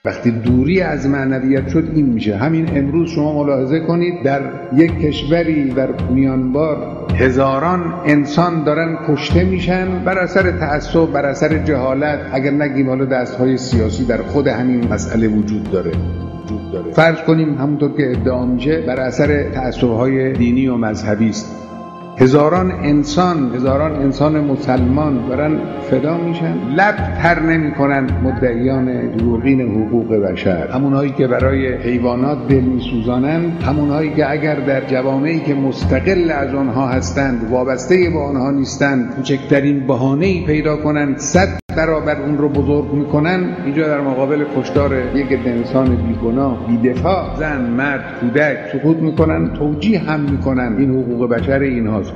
وقتی دوری از معنویت شد این میشه. همین امروز شما ملاحظه کنید در یک کشوری در میانمار هزاران انسان دارن کشته میشن بر اثر تعصب، بر اثر جهالت، اگر نگیم حالا دستهای سیاسی در خود همین مسئله وجود داره. فرض کنیم همونطور که ادعا میشه بر اثر تعصب‌های دینی و مذهبی است. هزاران انسان مسلمان دارن فدا میشن، لب تر نمیکنن مدعیان دروغین حقوق بشر، همونهایی که برای حیوانات دل میسوزانند، همونهایی که اگر در جوامعی که مستقل از آنها هستند وابسته به آنها نیستند کوچکترین بهانه‌ای پیدا کنند 100 برابر اون رو بزرگ میکنن. اینجا در مقابل کشتار یک انسان بیگناه بی‌دفاع، زن، مرد، کودک سکوت میکنن، توجیه هم میکنن این حقوق بشر اینهاست.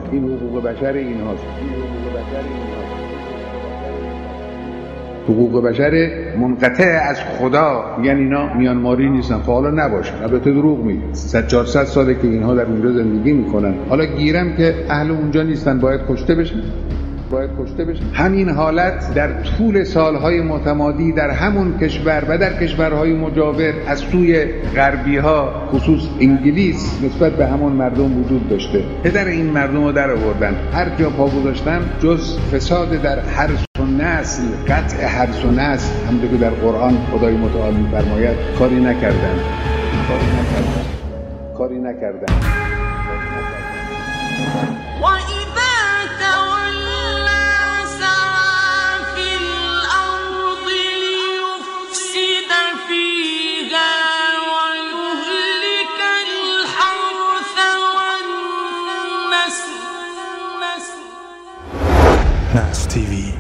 حقوق بشر منقطع از خدا، یعنی اینا میانماری نیستن. خب حالا نباشن، البته دروغ میگن، 300-400 ساله که اینها در اونجا زندگی میکنن، حالا گیرم که اهل اونجا نیستن، باید کشته بشن. همین حالت در طول سالهای متمادی در همون کشور و در کشورهای مجاور از سوی غربی ها خصوص انگلیس نسبت به همون مردم وجود داشته. پدر این مردم رو در آوردن، هر جا پا گذاشتن جز فساد در هرس و نسل، قطع هرس و نسل، همونطور که در قرآن خدای متعال می‌فرماید کاری نکردن. NAS TV